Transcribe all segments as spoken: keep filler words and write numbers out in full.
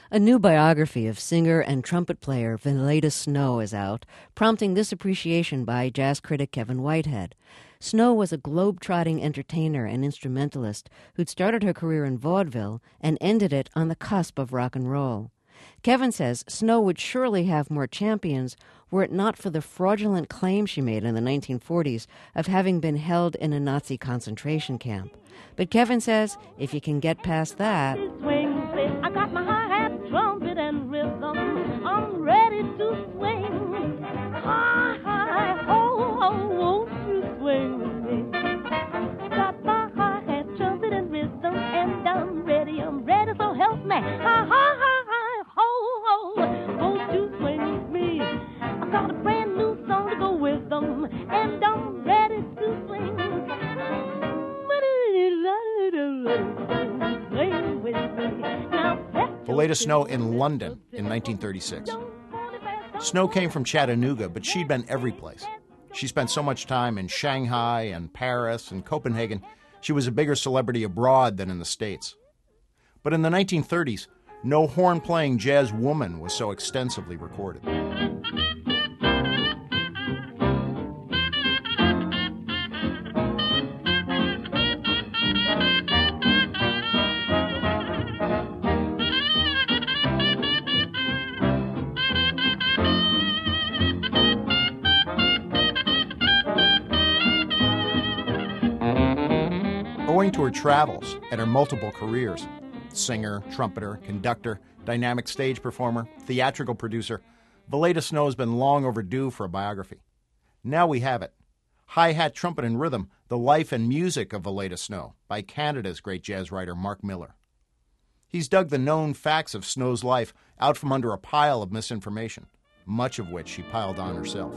A new biography of singer and trumpet player Villeda Snow is out, prompting this appreciation by jazz critic Kevin Whitehead. Snow was a globe-trotting entertainer and instrumentalist who'd started her career in vaudeville and ended it on the cusp of rock and roll. Kevin says Snow would surely have more champions were it not for the fraudulent claim she made in the nineteen forties of having been held in a Nazi concentration camp. But Kevin says if you can get past that... I got my hi-hat, trumpet, and rhythm. I'm ready to swing. Hi, hi, ho, ho, won't you swing with me? Got my hi-hat, trumpet, and rhythm, and I'm ready, I'm ready, so help me. Hi, hi, hi, hi, ho, ho, won't you swing with me? I got a brand new song to go with them, and I'm ready to swing. Swing with me. Villeda Snow in London in nineteen thirty-six. Snow came from Chattanooga, but she'd been every place. She spent so much time in Shanghai and Paris and Copenhagen, she was a bigger celebrity abroad than in the States. But in the nineteen thirties, no horn-playing jazz woman was so extensively recorded. Owing to her travels and her multiple careers, singer, trumpeter, conductor, dynamic stage performer, theatrical producer, Villeda Snow has been long overdue for a biography. Now we have it. Hi-Hat, Trumpet, and Rhythm, The Life and Music of Villeda Snow by Canada's great jazz writer Mark Miller. He's dug the known facts of Snow's life out from under a pile of misinformation, much of which she piled on herself.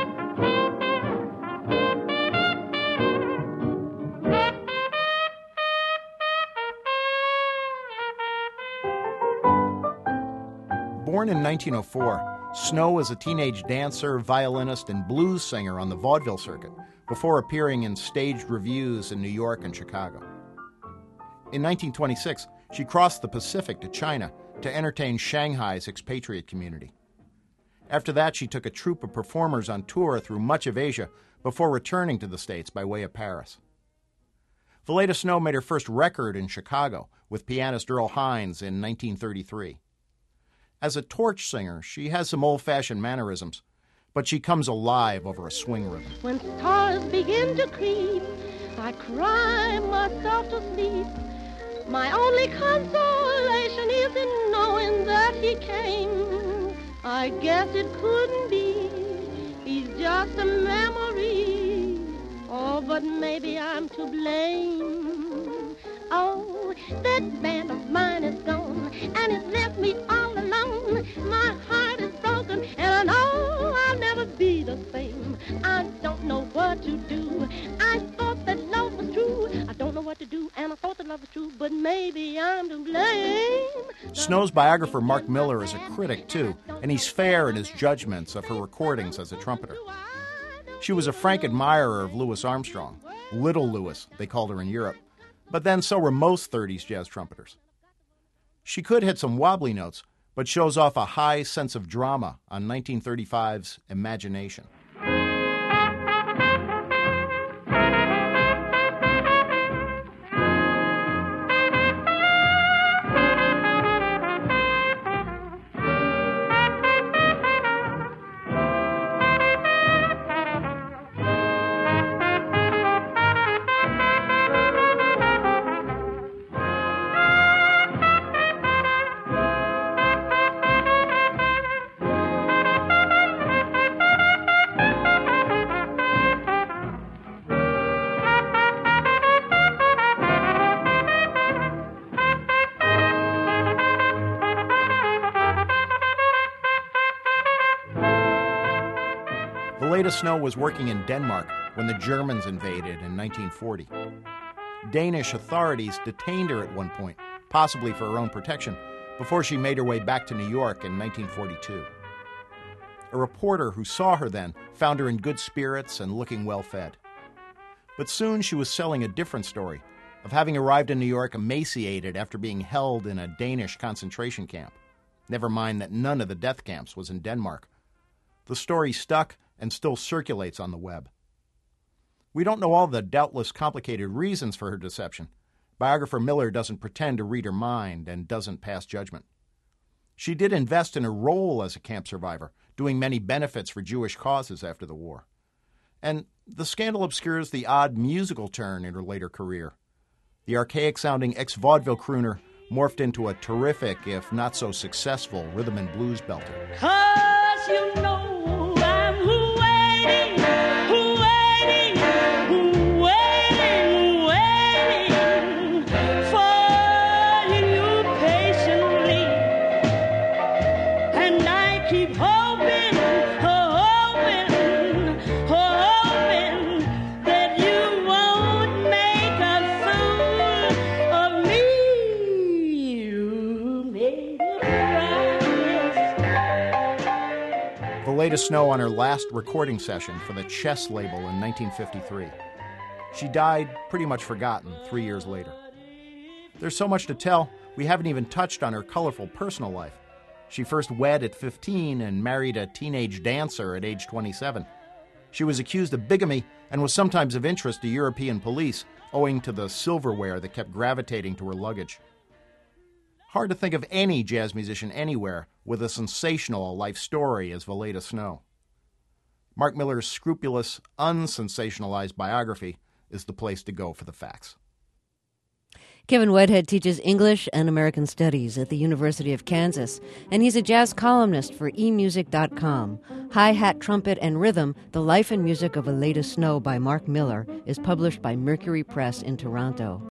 Born in nineteen oh four, Snow was a teenage dancer, violinist, and blues singer on the vaudeville circuit before appearing in staged revues in New York and Chicago. In nineteen twenty-six, she crossed the Pacific to China to entertain Shanghai's expatriate community. After that, she took a troupe of performers on tour through much of Asia before returning to the States by way of Paris. Villeda Snow made her first record in Chicago with pianist Earl Hines in nineteen thirty-three. As a torch singer, she has some old-fashioned mannerisms, but she comes alive over a swing rhythm. When stars begin to creep, I cry myself to sleep. My only consolation is in knowing that he came. I guess it couldn't be, he's just a memory. Oh, but maybe I'm to blame. Oh, that band of mine is gone, and it's left me all alone. My heart is broken, and I know I'll never be the same. I don't know what to do. I thought that love was true. I don't know what to do, and I thought that love was true, but maybe I'm to blame. Snow's biographer Mark Miller is a critic, too, and he's fair in his judgments of her recordings as a trumpeter. She was a frank admirer of Louis Armstrong. Little Louis, they called her in Europe. But then so were most thirties jazz trumpeters. She could hit some wobbly notes, but shows off a high sense of drama on nineteen thirty-five's Imagination. Villeda Snow was working in Denmark when the Germans invaded in nineteen forty. Danish authorities detained her at one point, possibly for her own protection, before she made her way back to New York in nineteen forty-two. A reporter who saw her then found her in good spirits and looking well-fed. But soon she was selling a different story of having arrived in New York emaciated after being held in a Danish concentration camp. Never mind that none of the death camps was in Denmark. The story stuck and still circulates on the web. We don't know all the doubtless complicated reasons for her deception. Biographer Miller doesn't pretend to read her mind and doesn't pass judgment. She did invest in her role as a camp survivor, doing many benefits for Jewish causes after the war. And the scandal obscures the odd musical turn in her later career. The archaic-sounding ex-vaudeville crooner morphed into a terrific, if not so successful, rhythm and blues belter. 'Cause you know I'm waiting, waiting, waiting, waiting for you patiently. And I keep hoping, hoping, hoping that you won't make a fool of me. You made a promise. Villeda Snow on her last recording session for the Chess label in nineteen fifty-three. She died pretty much forgotten three years later. There's so much to tell, we haven't even touched on her colorful personal life. She first wed at fifteen and married a teenage dancer at age twenty-seven. She was accused of bigamy and was sometimes of interest to European police, owing to the silverware that kept gravitating to her luggage. Hard to think of any jazz musician anywhere with a sensational life story as Villeda Snow. Mark Miller's scrupulous, unsensationalized biography is the place to go for the facts. Kevin Whitehead teaches English and American Studies at the University of Kansas, and he's a jazz columnist for e music dot com. Hi-Hat, Trumpet, and Rhythm, The Life and Music of Villeda Snow by Mark Miller is published by Mercury Press in Toronto.